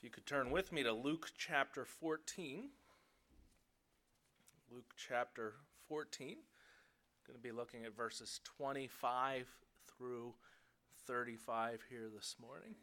You could turn with me to Luke chapter 14. Luke chapter 14. Going to be looking at verses 25 through 35 here this morning.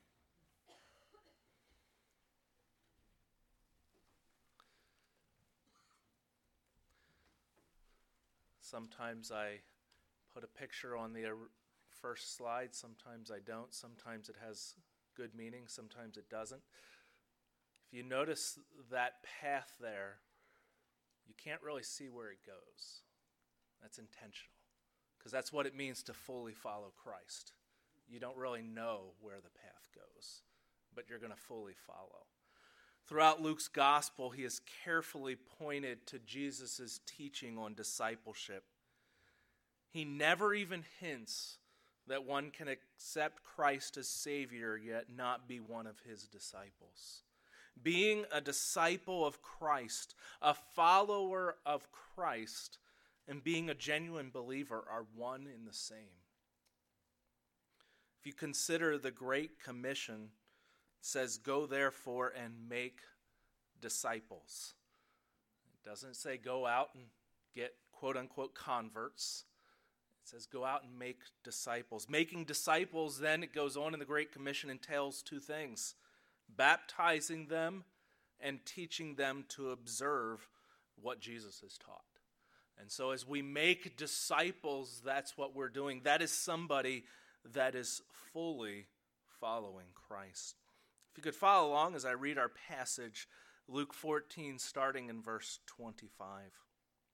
Sometimes I put a picture on the first slide, sometimes I don't. Sometimes it has good meaning, sometimes it doesn't. If you notice that path there, you can't really see where it goes. That's intentional, because that's what it means to fully follow Christ. You don't really know where the path goes, but you're going to fully follow. Throughout Luke's gospel, he has carefully pointed to Jesus' teaching on discipleship. He never even hints that one can accept Christ as Savior yet not be one of his disciples. Being a disciple of Christ, a follower of Christ, and being a genuine believer are one and the same. If you consider the Great Commission, it says, "Go therefore and make disciples." It doesn't say go out and get quote-unquote converts. It says go out and make disciples. Making disciples, then, it goes on in the Great Commission, entails two things: baptizing them and teaching them to observe what Jesus has taught. And so as we make disciples, that's what we're doing. That is somebody that is fully following Christ. If you could follow along as I read our passage, Luke 14, starting in verse 25.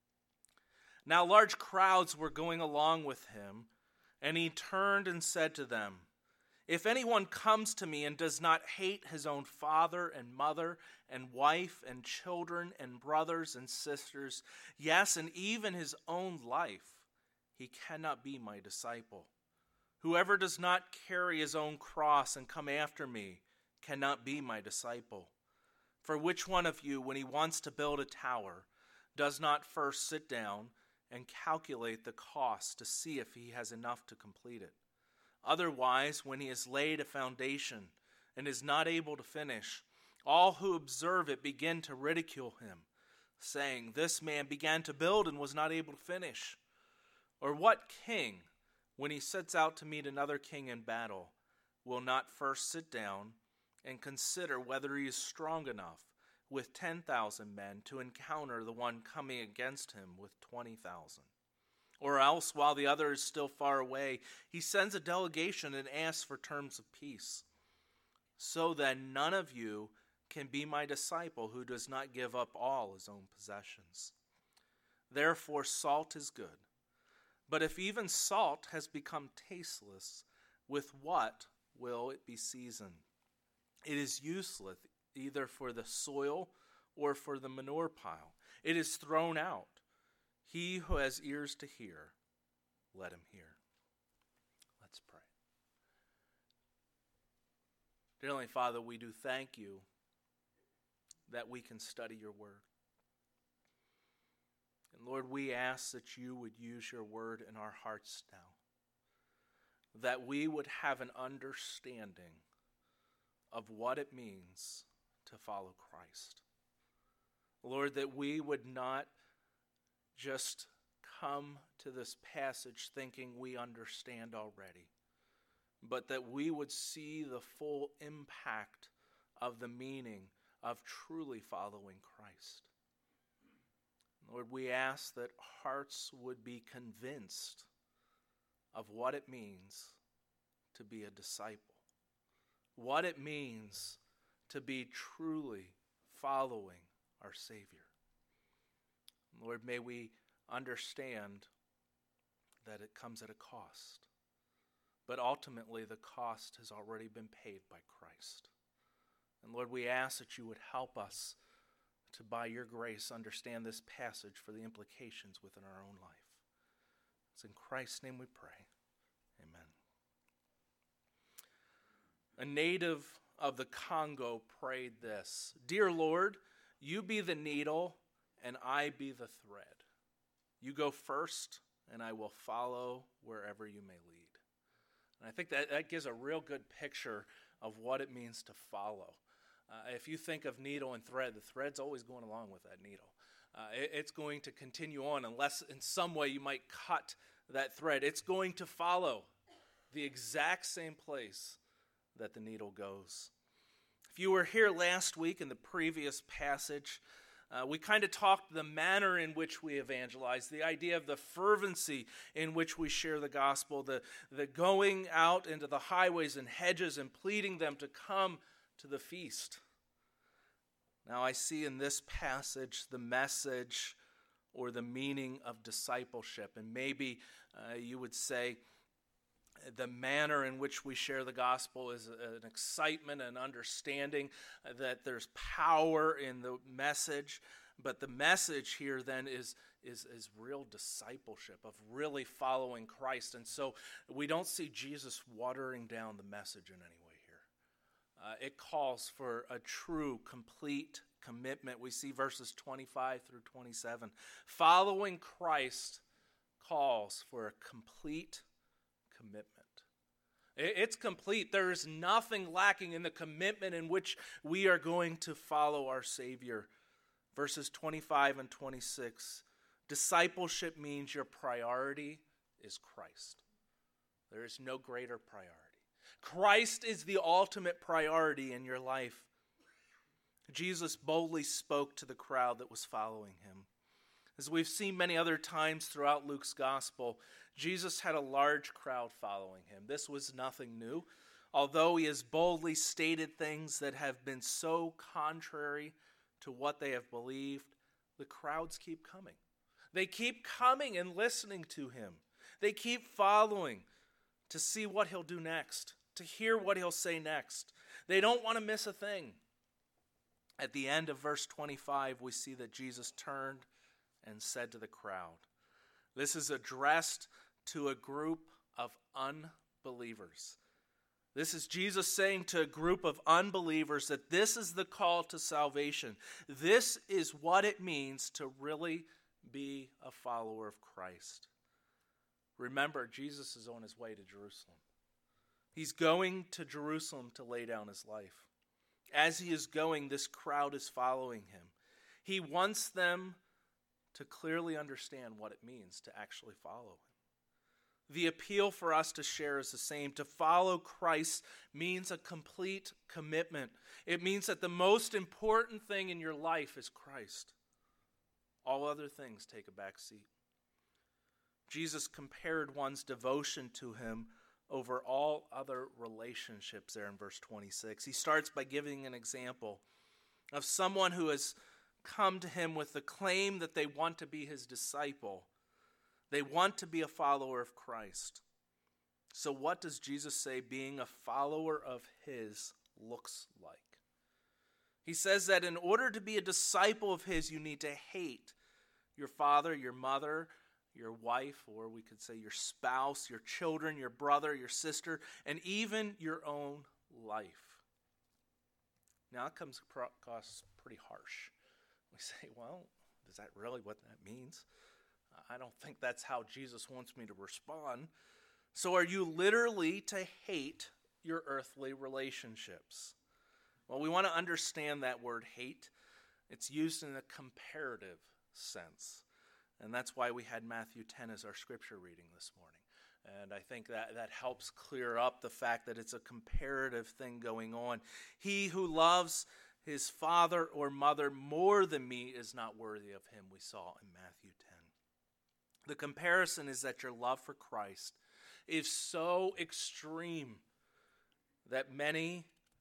Now large crowds were going along with him, and he turned and said to them, "If anyone comes to me and does not hate his own father and mother and wife and children and brothers and sisters, yes, and even his own life, he cannot be my disciple. Whoever does not carry his own cross and come after me cannot be my disciple. For which one of you, when he wants to build a tower, does not first sit down and calculate the cost to see if he has enough to complete it? Otherwise, when he has laid a foundation and is not able to finish, all who observe it begin to ridicule him, saying, 'This man began to build and was not able to finish.' Or what king, when he sets out to meet another king in battle, will not first sit down and consider whether he is strong enough with 10,000 men to encounter the one coming against him with 20,000? Or else, while the other is still far away, he sends a delegation and asks for terms of peace. So then none of you can be my disciple who does not give up all his own possessions. Therefore salt is good. But if even salt has become tasteless, with what will it be seasoned? It is useless either for the soil or for the manure pile. It is thrown out. He who has ears to hear, let him hear." Let's pray. Dear Heavenly Father, we do thank you that we can study your word. And Lord, we ask that you would use your word in our hearts now, that we would have an understanding of what it means to follow Christ. Lord, that we would not just come to this passage thinking we understand already, but that we would see the full impact of the meaning of truly following Christ. Lord, we ask that hearts would be convinced of what it means to be a disciple, what it means to be truly following our Savior. Lord, may we understand that it comes at a cost, but ultimately the cost has already been paid by Christ. And Lord, we ask that you would help us to, by your grace, understand this passage for the implications within our own life. It's in Christ's name we pray. Amen. A native of the Congo prayed this: "Dear Lord, you be the needle and I be the thread. You go first and I will follow wherever you may lead." And I think that gives a real good picture of what it means to follow. If you think of needle and thread, the thread's always going along with that needle. It's going to continue on unless in some way you might cut that thread. It's going to follow the exact same place that the needle goes. If you were here last week in the previous passage, we kind of talked the manner in which we evangelize, the idea of the fervency in which we share the gospel, the going out into the highways and hedges and pleading them to come to the feast. Now I see in this passage the message or the meaning of discipleship, and maybe you would say the manner in which we share the gospel is an excitement and understanding that there's power in the message, but the message here then is real discipleship, of really following Christ. And so we don't see Jesus watering down the message in any way here. It calls for a true, complete commitment. We see verses 25 through 27. Following Christ calls for a complete commitment. It's complete. There is nothing lacking in the commitment in which we are going to follow our Savior. Verses 25 and 26. Discipleship means your priority is Christ. There is no greater priority. Christ is the ultimate priority in your life. Jesus boldly spoke to the crowd that was following him. As we've seen many other times throughout Luke's gospel, Jesus had a large crowd following him. This was nothing new. Although he has boldly stated things that have been so contrary to what they have believed, the crowds keep coming. They keep coming and listening to him. They keep following to see what he'll do next, to hear what he'll say next. They don't want to miss a thing. At the end of verse 25, we see that Jesus turned and said to the crowd. This is addressed to a group of unbelievers. This is Jesus saying to a group of unbelievers that this is the call to salvation. This is what it means to really be a follower of Christ. Remember, Jesus is on his way to Jerusalem. He's going to Jerusalem to lay down his life. As he is going, this crowd is following him. He wants them to clearly understand what it means to actually follow him. The appeal for us to share is the same. To follow Christ means a complete commitment. It means that the most important thing in your life is Christ. All other things take a back seat. Jesus compared one's devotion to him over all other relationships there in verse 26. He starts by giving an example of someone who has come to him with the claim that they want to be his disciple. They want to be a follower of Christ. So what does Jesus say being a follower of his looks like? He says that in order to be a disciple of his, you need to hate your father, your mother, your wife, or we could say your spouse, your children, your brother, your sister, and even your own life. Now it comes across pretty harsh. We say, well, is that really what that means? I don't think that's how Jesus wants me to respond. So are you literally to hate your earthly relationships? Well, we want to understand that word hate. It's used in a comparative sense. And that's why we had Matthew 10 as our scripture reading this morning. And I think that helps clear up the fact that it's a comparative thing going on. He who loves his father or mother more than me is not worthy of him, we saw in Matthew 10. The comparison is that your love for Christ is so extreme that many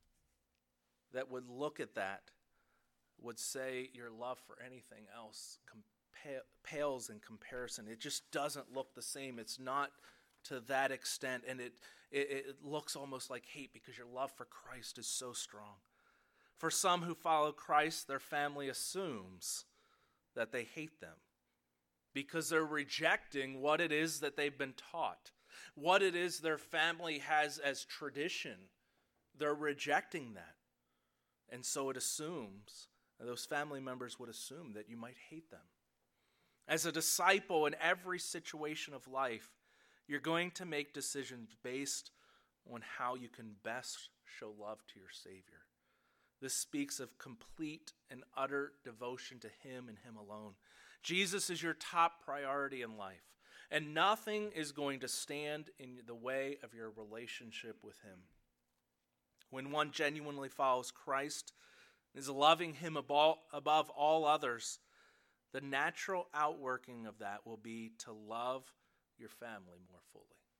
that would look at that would say your love for anything else pales in comparison. It just doesn't look the same. It's not to that extent, and it looks almost like hate because your love for Christ is so strong. For some who follow Christ, their family assumes that they hate them because they're rejecting what it is that they've been taught, what it is their family has as tradition. They're rejecting that. And so it assumes, those family members would assume that you might hate them. As a disciple in every situation of life, you're going to make decisions based on how you can best show love to your Savior. This speaks of complete and utter devotion to him and him alone. Jesus is your top priority in life, and nothing is going to stand in the way of your relationship with him. When one genuinely follows Christ, is loving him above all others, the natural outworking of that will be to love your family more fully.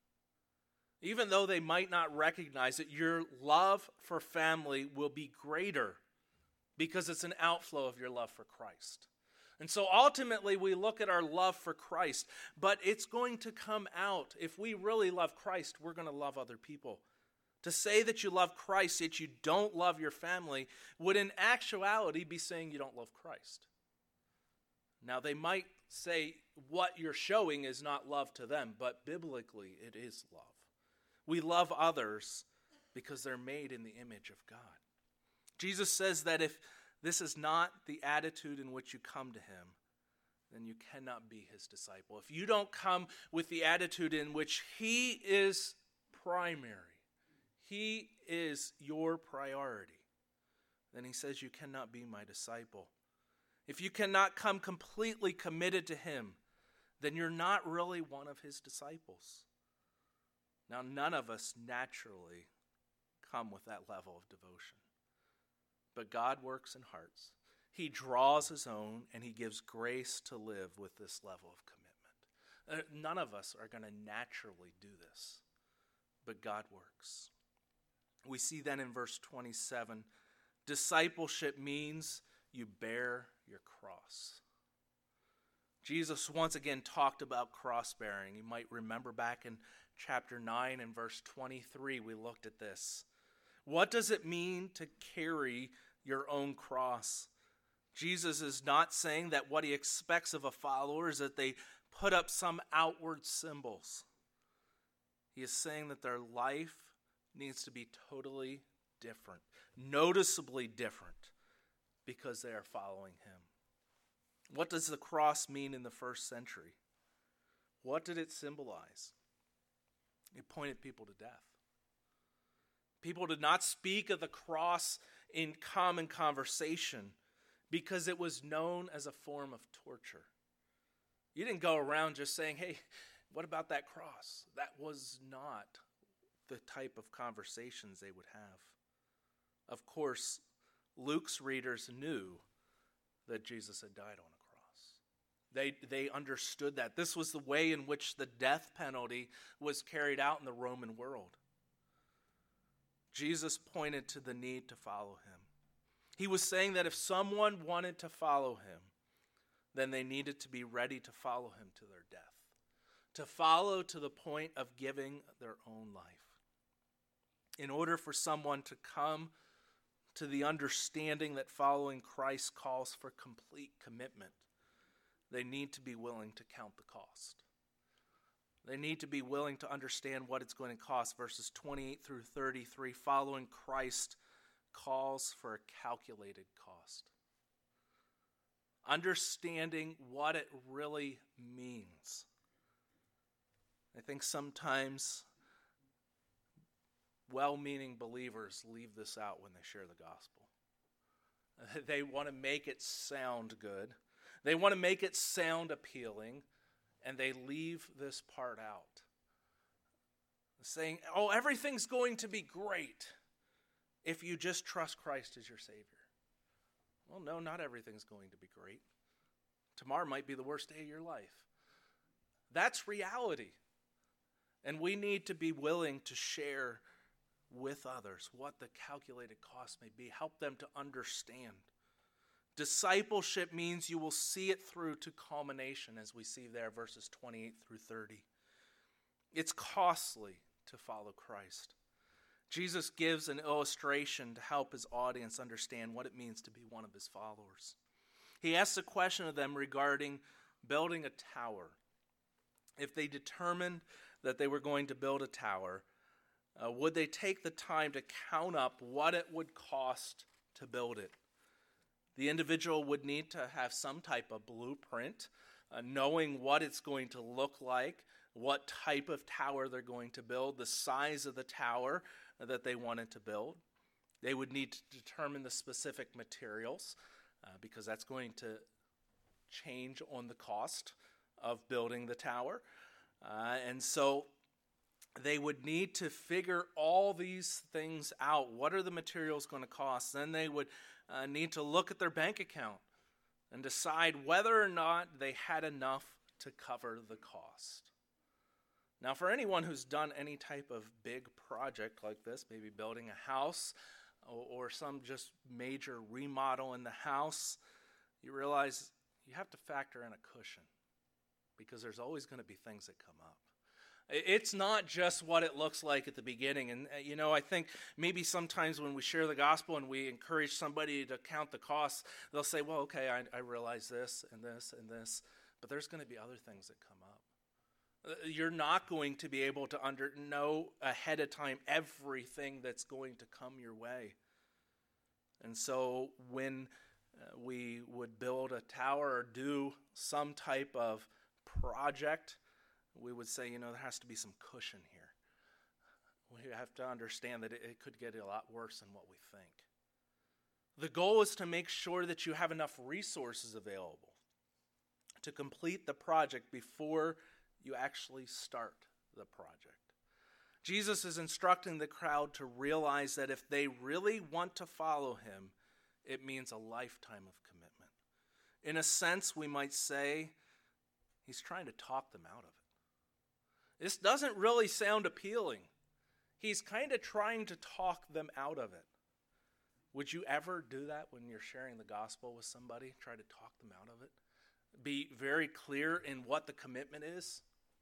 Even though they might not recognize it, your love for family will be greater because it's an outflow of your love for Christ. And so ultimately we look at our love for Christ, but it's going to come out. If we really love Christ, we're going to love other people. To say that you love Christ yet you don't love your family would in actuality be saying you don't love Christ. Now they might say what you're showing is not love to them, but biblically it is love. We love others because they're made in the image of God. Jesus says that if this is not the attitude in which you come to him, then you cannot be his disciple. If you don't come with the attitude in which he is primary, he is your priority, then he says you cannot be my disciple. If you cannot come completely committed to him, then you're not really one of his disciples. Now, none of us naturally come with that level of devotion. But God works in hearts. He draws his own, and he gives grace to live with this level of commitment. None of us are going to naturally do this, but God works. We see then in verse 27, discipleship means you bear your cross. Jesus once again talked about cross-bearing. You might remember back in chapter 9 and verse 23, we looked at this. What does it mean to carry your own cross? Jesus is not saying that what he expects of a follower is that they put up some outward symbols. He is saying that their life needs to be totally different, noticeably different, because they are following him. What does the cross mean in the first century? What did it symbolize? It pointed people to death. People did not speak of the cross in common conversation because it was known as a form of torture. You didn't go around just saying, hey, what about that cross? That was not the type of conversations they would have. Of course, Luke's readers knew that Jesus had died on a cross. They understood that. This was the way in which the death penalty was carried out in the Roman world. Jesus pointed to the need to follow him. He was saying that if someone wanted to follow him, then they needed to be ready to follow him to their death, to follow to the point of giving their own life. In order for someone to come to the understanding that following Christ calls for complete commitment, they need to be willing to count the cost. They need to be willing to understand what it's going to cost. Verses 28 through 33, following Christ calls for a calculated cost. Understanding what it really means. I think sometimes well-meaning believers leave this out when they share the gospel. They want to make it sound good. They want to make it sound appealing, and they leave this part out. Saying, oh, everything's going to be great if you just trust Christ as your Savior. Well, no, not everything's going to be great. Tomorrow might be the worst day of your life. That's reality. And we need to be willing to share with others what the calculated cost may be. Help them to understand. Discipleship means you will see it through to culmination, as we see there, verses 28 through 30. It's costly to follow Christ. Jesus gives an illustration to help his audience understand what it means to be one of his followers. He asks a question of them regarding building a tower. If they determined that they were going to build a tower, would they take the time to count up what it would cost to build it? The individual would need to have some type of blueprint, knowing what it's going to look like, what type of tower they're going to build, the size of the tower that they wanted to build. They would need to determine the specific materials because that's going to change on the cost of building the tower. And so they would need to figure all these things out. What are the materials going to cost? Then they would need to look at their bank account and decide whether or not they had enough to cover the cost. Now, for anyone who's done any type of big project like this, maybe building a house or some just major remodel in the house, you realize you have to factor in a cushion because there's always going to be things that come up. It's not just what it looks like at the beginning. And, I think maybe sometimes when we share the gospel and we encourage somebody to count the costs, they'll say, well, okay, I realize this and this and this, but there's going to be other things that come up. You're not going to be able to know ahead of time everything that's going to come your way. And so when we would build a tower or do some type of project, we would say, there has to be some cushion here. We have to understand that it could get a lot worse than what we think. The goal is to make sure that you have enough resources available to complete the project before you actually start the project. Jesus is instructing the crowd to realize that if they really want to follow him, it means a lifetime of commitment. In a sense, we might say he's trying to talk them out of it. This doesn't really sound appealing. He's kind of trying to talk them out of it. Would you ever do that when you're sharing the gospel with somebody? Try to talk them out of it? Be very clear in what the commitment is?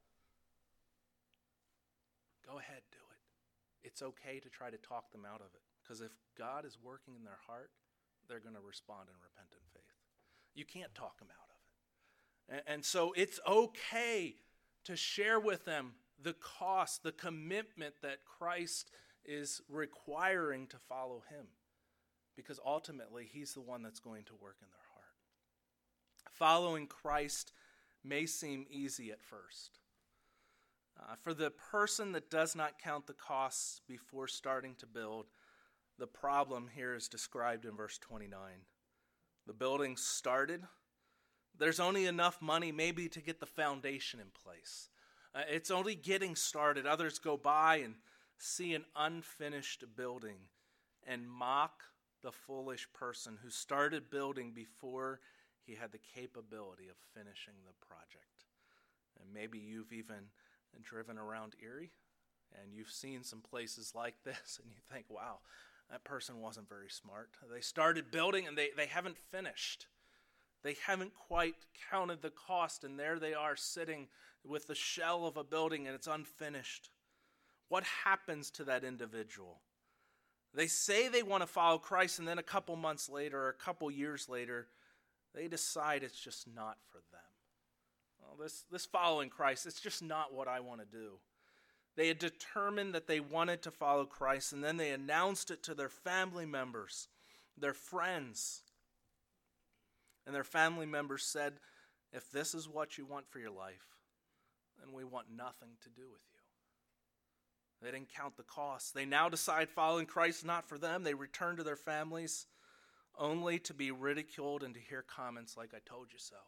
Go ahead, do it. It's okay to try to talk them out of it. Because if God is working in their heart, they're going to respond in repentant faith. You can't talk them out of it. And so it's okay to share with them the cost, the commitment that Christ is requiring to follow him. Because ultimately, he's the one that's going to work in their heart. Following Christ may seem easy at first. For the person that does not count the costs before starting to build, the problem here is described in verse 29. The building started. There's only enough money maybe to get the foundation in place. It's only getting started. Others go by and see an unfinished building and mock the foolish person who started building before he had the capability of finishing the project. And maybe you've even driven around Erie and you've seen some places like this and you think, wow, that person wasn't very smart. They started building and they haven't finished. They haven't quite counted the cost, and there they are sitting with the shell of a building and it's unfinished. What happens to that individual? They say they want to follow Christ, and then a couple months later or a couple years later, they decide it's just not for them. Well, this following Christ, it's just not what I want to do. They had determined that they wanted to follow Christ, and then they announced it to their family members, their friends. And their family members said, if this is what you want for your life, then we want nothing to do with you. They didn't count the cost. They now decide following Christ is not for them. They return to their families only to be ridiculed and to hear comments like, I told you so.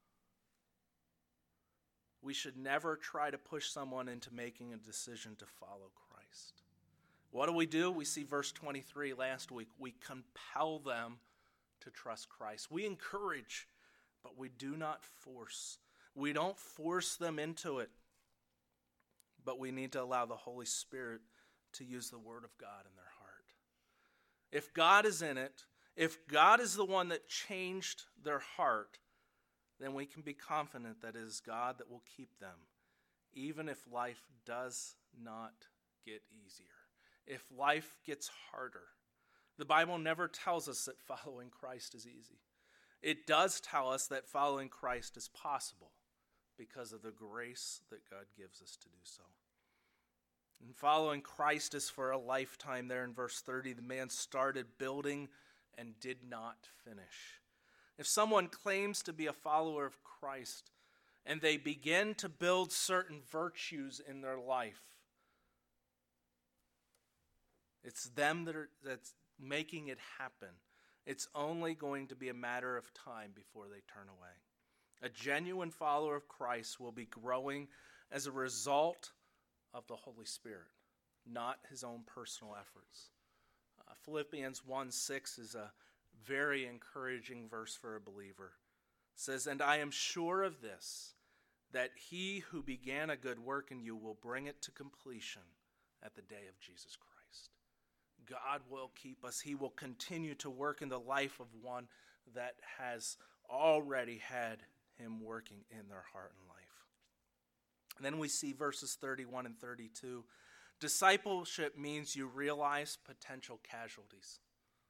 We should never try to push someone into making a decision to follow Christ. What do? We see verse 23 last week. We compel them to trust Christ. We encourage, but we do not force. We don't force them into it, but we need to allow the Holy Spirit to use the Word of God in their heart. If God is in it, if God is the one that changed their heart, then we can be confident that it is God that will keep them, even if life does not get easier, if life gets harder. The Bible never tells us that following Christ is easy. It does tell us that following Christ is possible because of the grace that God gives us to do so. And following Christ is for a lifetime. There in verse 30, the man started building and did not finish. If someone claims to be a follower of Christ and they begin to build certain virtues in their life, it's them that's making it happen, it's only going to be a matter of time before they turn away. A genuine follower of Christ will be growing as a result of the Holy Spirit, not his own personal efforts. Philippians 1:6 is a very encouraging verse for a believer. It says, "And I am sure of this, that he who began a good work in you will bring it to completion at the day of Jesus Christ." God will keep us. He will continue to work in the life of one that has already had him working in their heart and life. And then we see verses 31 and 32. Discipleship means you realize potential casualties.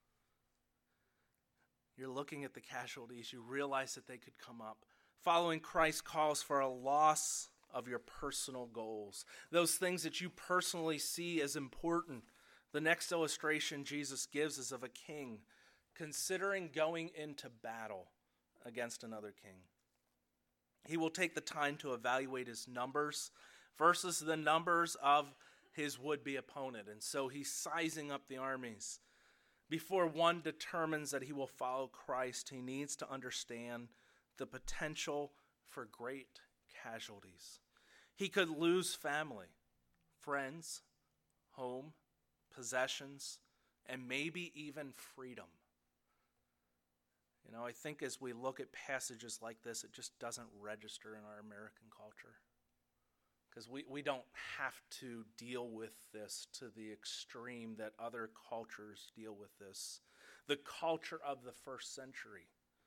You're looking at the casualties. You realize that they could come up. Following Christ calls for a loss of your personal goals, those things that you personally see as important. The next illustration Jesus gives is of a king considering going into battle against another king. He will take the time to evaluate his numbers versus the numbers of his would-be opponent. And so he's sizing up the armies. Before one determines that he will follow Christ, he needs to understand the potential for great casualties. He could lose family, friends, home, possessions, and maybe even freedom. I think as we look at passages like this, it just doesn't register in our American culture. Because we don't have to deal with this to the extreme that other cultures deal with this. The culture of the first century,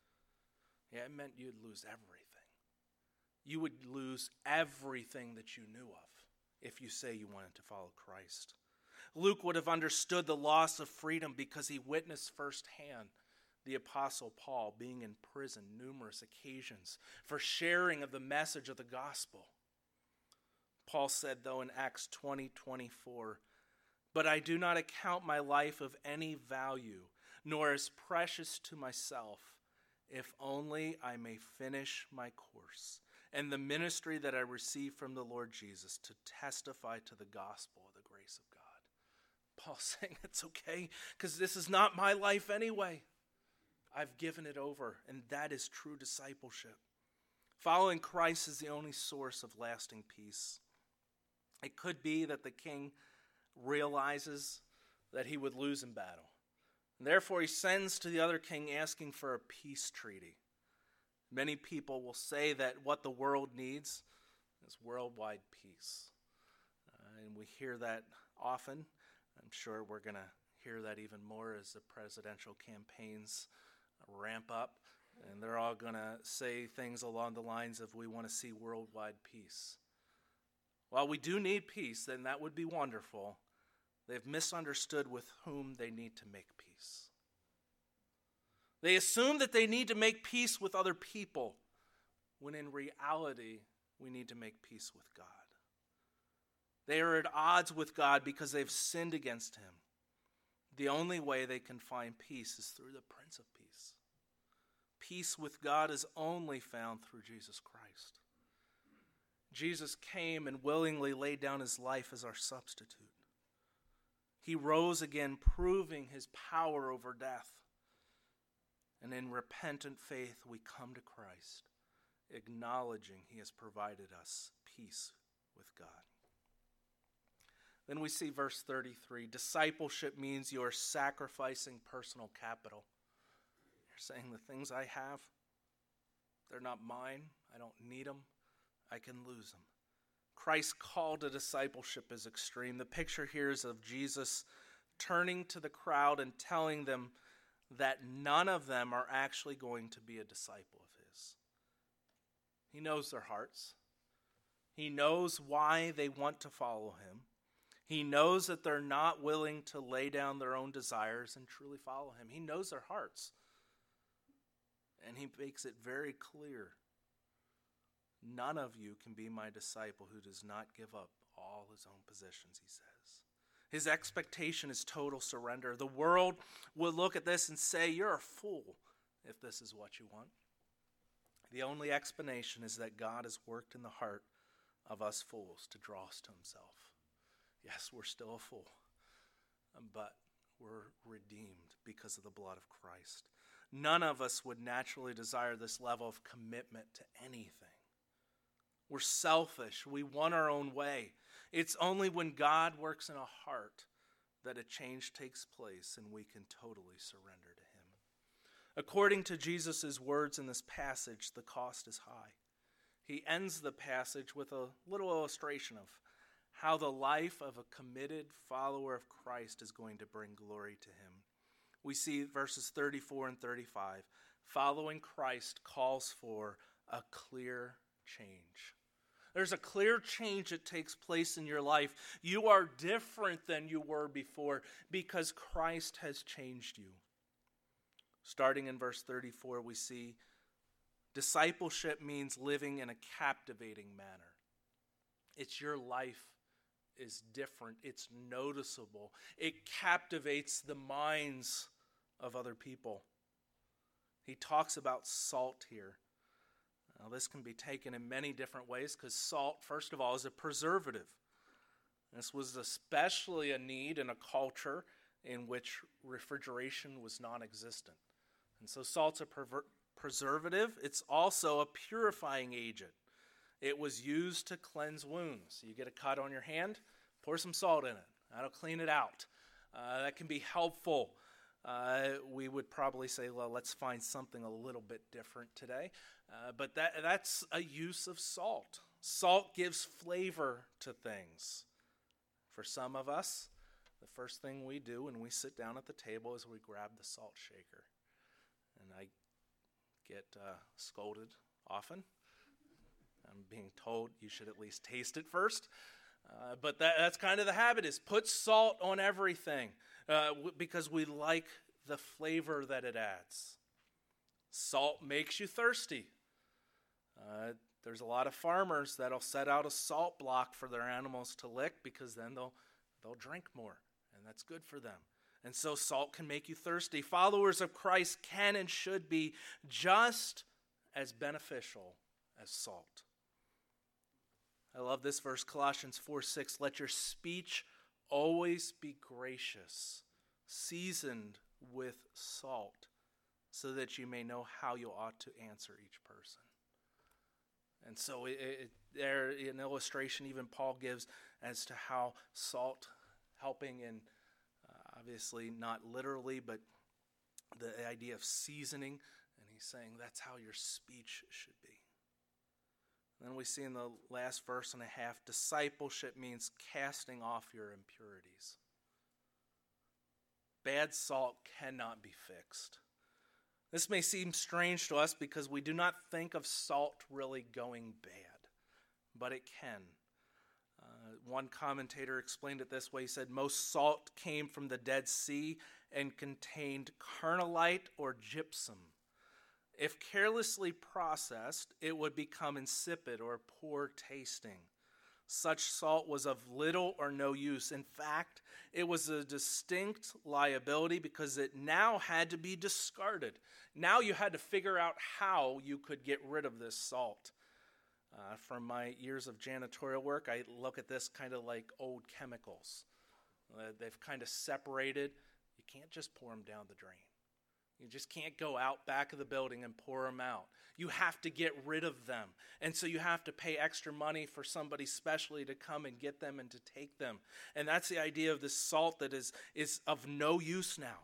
it meant you'd lose everything. You would lose everything that you knew of if you say you wanted to follow Christ. Luke would have understood the loss of freedom because he witnessed firsthand the Apostle Paul being in prison numerous occasions for sharing of the message of the gospel. Paul said, though, in Acts 20:24, "But I do not account my life of any value, nor as precious to myself, if only I may finish my course and the ministry that I received from the Lord Jesus to testify to the gospel of the grace of God." Paul's saying it's okay because this is not my life anyway. I've given it over, and that is true discipleship. Following Christ is the only source of lasting peace. It could be that the king realizes that he would lose in battle. And therefore, he sends to the other king asking for a peace treaty. Many people will say that what the world needs is worldwide peace. And we hear that often. I'm sure we're going to hear that even more as the presidential campaigns ramp up. And they're all going to say things along the lines of, we want to see worldwide peace. While we do need peace, then that would be wonderful. They've misunderstood with whom they need to make peace. They assume that they need to make peace with other people, when in reality, we need to make peace with God. They are at odds with God because they've sinned against him. The only way they can find peace is through the Prince of Peace. Peace with God is only found through Jesus Christ. Jesus came and willingly laid down his life as our substitute. He rose again, proving his power over death. And in repentant faith, we come to Christ, acknowledging he has provided us peace with God. Then we see verse 33. Discipleship means you are sacrificing personal capital. You're saying the things I have, they're not mine. I don't need them. I can lose them. Christ's call to discipleship is extreme. The picture here is of Jesus turning to the crowd and telling them that none of them are actually going to be a disciple of his. He knows their hearts. He knows why they want to follow him. He knows that they're not willing to lay down their own desires and truly follow him. He knows their hearts. And he makes it very clear. None of you can be my disciple who does not give up all his own possessions, he says. His expectation is total surrender. The world will look at this and say, you're a fool if this is what you want. The only explanation is that God has worked in the heart of us fools to draw us to himself. Yes, we're still a fool, but we're redeemed because of the blood of Christ. None of us would naturally desire this level of commitment to anything. We're selfish. We want our own way. It's only when God works in a heart that a change takes place and we can totally surrender to him. According to Jesus' words in this passage, the cost is high. He ends the passage with a little illustration of how the life of a committed follower of Christ is going to bring glory to him. We see verses 34 and 35. Following Christ calls for a clear change. There's a clear change that takes place in your life. You are different than you were before because Christ has changed you. Starting in verse 34, we see discipleship means living in a captivating manner. It's your life is different. It's noticeable. It captivates the minds of other people. He talks about salt here. Now, this can be taken in many different ways because salt, first of all, is a preservative. This was especially a need in a culture in which refrigeration was non-existent. And so salt's a preservative. It's also a purifying agent. It was used to cleanse wounds. You get a cut on your hand, pour some salt in it. That'll clean it out. That can be helpful. We would probably say, well, let's find something a little bit different today. But that's a use of salt. Salt gives flavor to things. For some of us, the first thing we do when we sit down at the table is we grab the salt shaker. And I get scolded often. I'm being told you should at least taste it first. But that's kind of the habit, is put salt on everything because we like the flavor that it adds. Salt makes you thirsty. There's a lot of farmers that'll set out a salt block for their animals to lick because then they'll drink more, and that's good for them. And so salt can make you thirsty. Followers of Christ can and should be just as beneficial as salt. I love this verse, Colossians 4:6. Let your speech always be gracious, seasoned with salt, so that you may know how you ought to answer each person. And so there, an illustration even Paul gives as to how salt helping in, obviously not literally, but the idea of seasoning. And he's saying that's how your speech should be. Then we see in the last verse and a half, discipleship means casting off your impurities. Bad salt cannot be fixed. This may seem strange to us because we do not think of salt really going bad, but it can. One commentator explained it this way. He said, most salt came from the Dead Sea and contained carnallite or gypsum. If carelessly processed, it would become insipid or poor tasting. Such salt was of little or no use. In fact, it was a distinct liability because it now had to be discarded. Now you had to figure out how you could get rid of this salt. From my years of janitorial work, I look at this kind of like old chemicals. They've kind of separated. You can't just pour them down the drain. You just can't go out back of the building and pour them out. You have to get rid of them. And so you have to pay extra money for somebody specially to come and get them and to take them. And that's the idea of this salt that is of no use now.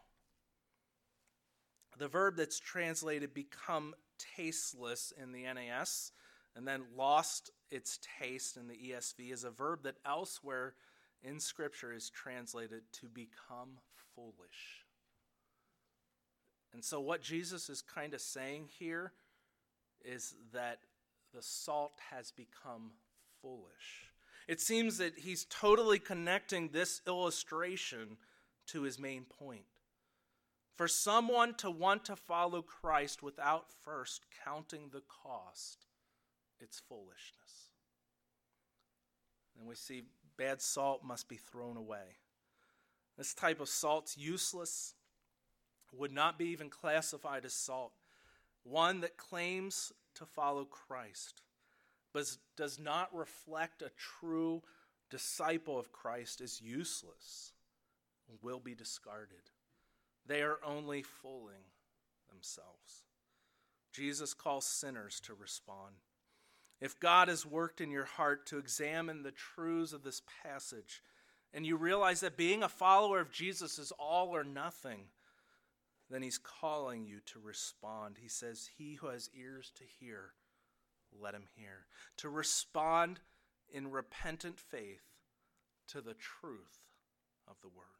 The verb that's translated become tasteless in the NAS and then lost its taste in the ESV is a verb that elsewhere in Scripture is translated to become foolish. And so what Jesus is kind of saying here is that the salt has become foolish. It seems that he's totally connecting this illustration to his main point. For someone to want to follow Christ without first counting the cost, it's foolishness. And we see bad salt must be thrown away. This type of salt's useless, would not be even classified as salt. One that claims to follow Christ, but does not reflect a true disciple of Christ is useless, will be discarded. They are only fooling themselves. Jesus calls sinners to respond. If God has worked in your heart to examine the truths of this passage, and you realize that being a follower of Jesus is all or nothing, then he's calling you to respond. He says, he who has ears to hear, let him hear. To respond in repentant faith to the truth of the word.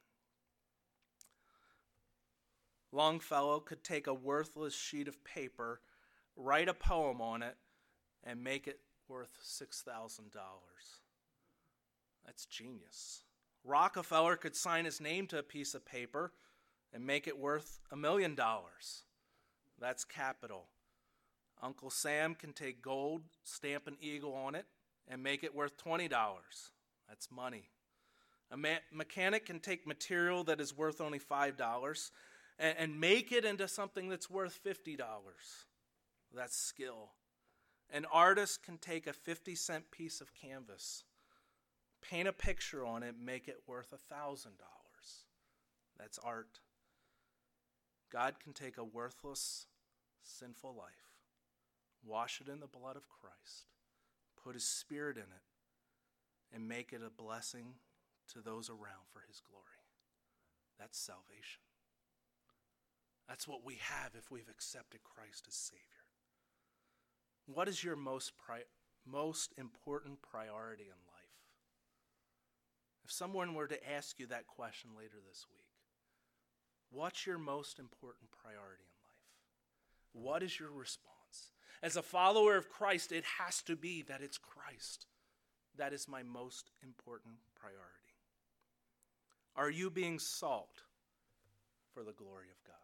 Longfellow could take a worthless sheet of paper, write a poem on it, and make it worth $6,000. That's genius. Rockefeller could sign his name to a piece of paper and make it worth $1 million. That's capital. Uncle Sam can take gold, stamp an eagle on it, and make it worth $20. That's money. A mechanic can take material that is worth only $5 and make it into something that's worth $50. That's skill. An artist can take a 50-cent piece of canvas, paint a picture on it, make it worth $1,000. That's art. God can take a worthless, sinful life, wash it in the blood of Christ, put his Spirit in it, and make it a blessing to those around for his glory. That's salvation. That's what we have if we've accepted Christ as Savior. What is your most important priority in life? If someone were to ask you that question later this week, what's your most important priority in life? What is your response? As a follower of Christ, it has to be that it's Christ. That is my most important priority. Are you being salt for the glory of God?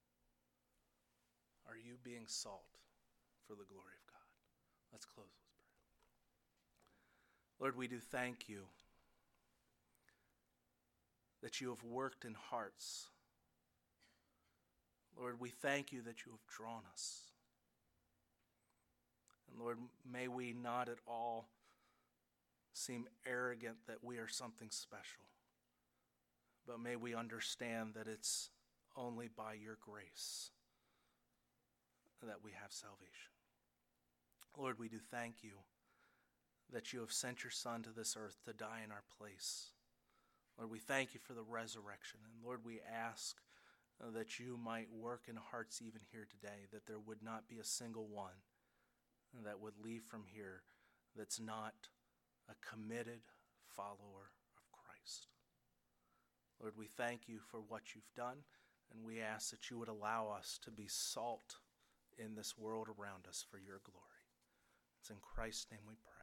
Are you being salt for the glory of God? Let's close with prayer. Lord, we do thank you that you have worked in hearts. Lord, we thank you that you have drawn us. And Lord, may we not at all seem arrogant that we are something special, but may we understand that it's only by your grace that we have salvation. Lord, we do thank you that you have sent your Son to this earth to die in our place. Lord, we thank you for the resurrection. And Lord, we ask that you might work in hearts even here today, that there would not be a single one that would leave from here that's not a committed follower of Christ. Lord, we thank you for what you've done, and we ask that you would allow us to be salt in this world around us for your glory. It's in Christ's name we pray.